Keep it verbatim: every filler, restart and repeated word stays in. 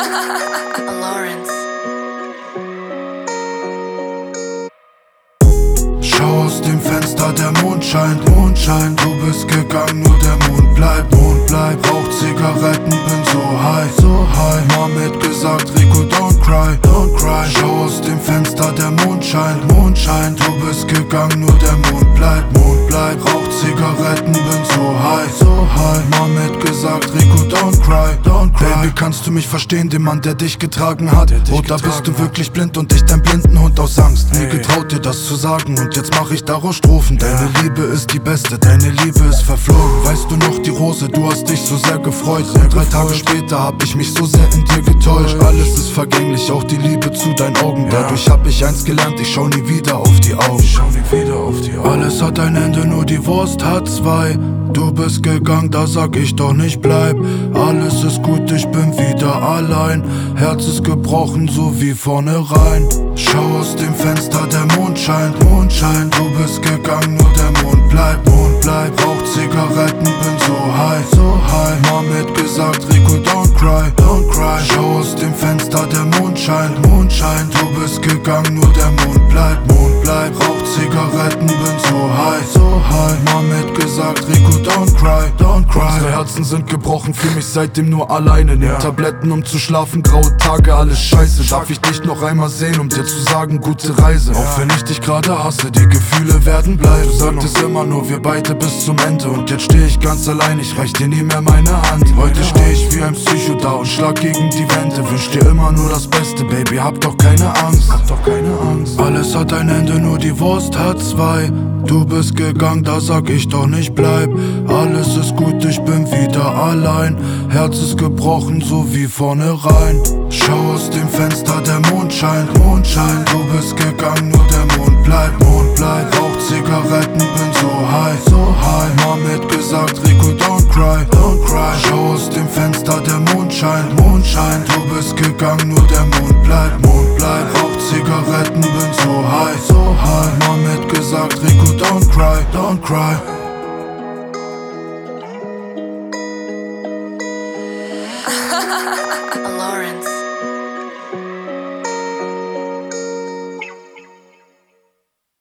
Lawrence. Schau aus dem Fenster, der Mond scheint, Mond scheint. Du bist gegangen, nur der Mond bleibt, Mond bleibt. Rauch Zigaretten, bin so high, so high. Mom hat gesagt, Rico, don't cry, don't cry. Schau aus dem Fenster, der Mond scheint, Mond scheint. Du bist gegangen, nur der Mond bleibt, Mond bleibt. Rauch Zigaretten, bin so high, so high. Mom hat gesagt, Rico, don't cry, don't cry. Baby, kannst du mich verstehen, den Mann, der dich getragen hat? Dich Oder getragen bist du hat. wirklich blind und ich dein blinden Hund aus Angst? Nie getraut dir das zu sagen und jetzt mach ich daraus Strophen. Deine Liebe ist die beste, deine Liebe ist verflogen. Weißt du noch die Rose, du hast dich so sehr gefreut. Und drei Tage später hab ich mich so sehr in dir getäuscht. Alles ist vergänglich, auch die Liebe zu deinen Augen. Dadurch hab ich eins gelernt, ich schau nie wieder auf die Augen. Alles hat ein Ende, nur die Wurst hat zwei. Du bist gegangen, da sag ich doch nicht bleib. Alles ist gut, ich bin wieder allein. Herz ist gebrochen, so wie vornherein. Schau aus dem Fenster, der Mond scheint, Mond scheint. Du bist gegangen, nur der Mond bleibt, Mond bleibt. Rauch Zigaretten, bin so high, so high. Mom hat gesagt, Rico, don't cry, don't cry. Schau aus dem Fenster, der Mond scheint, Mond scheint. Du bist gegangen, nur der Mond bleibt, Mond bleibt. Rauch Zigaretten, bin so high, so high. Mom hat gesagt, Rico, don't cry, don't cry. Unsere Herzen sind gebrochen, fühl mich seitdem nur alleine. Nehm yeah. Tabletten, um zu schlafen, graue Tage, alles scheiße. Darf ich dich noch einmal sehen, um dir zu sagen, gute Reise. Yeah. Auch wenn ich dich gerade hasse, die Gefühle werden bleiben. Du sagtest immer nur, wir beide bis zum Ende. Und jetzt steh ich ganz allein, ich reich dir nie mehr meine Hand. Heute steh ich wie ein Psycho da und schlag gegen die Wände. Wünsch dir immer nur das Beste, Baby, hab doch keine Angst. Hab doch keine Angst. Alles hat ein Ende, nur die Wurst hat zwei. Du bist gegangen, da sag ich doch nicht bleib. Alles ist gut, ich bin wieder allein. Herz ist gebrochen, so wie vornherein. Schau aus dem Fenster, der Mond scheint, Mond scheint. Du bist gegangen, nur der Mond bleibt, Mond bleibt. Rauch Zigaretten, bin so high, so high. Mom hat gesagt, Rico, don't cry, don't cry. Schau aus dem Fenster, der Mond scheint, Mond scheint. Du bist gegangen, nur der Mond bleibt, Mond bleibt. Rauch Zigaretten, bin so high, so high. Mom hat gesagt, Rico, don't cry, don't cry. Lawrence.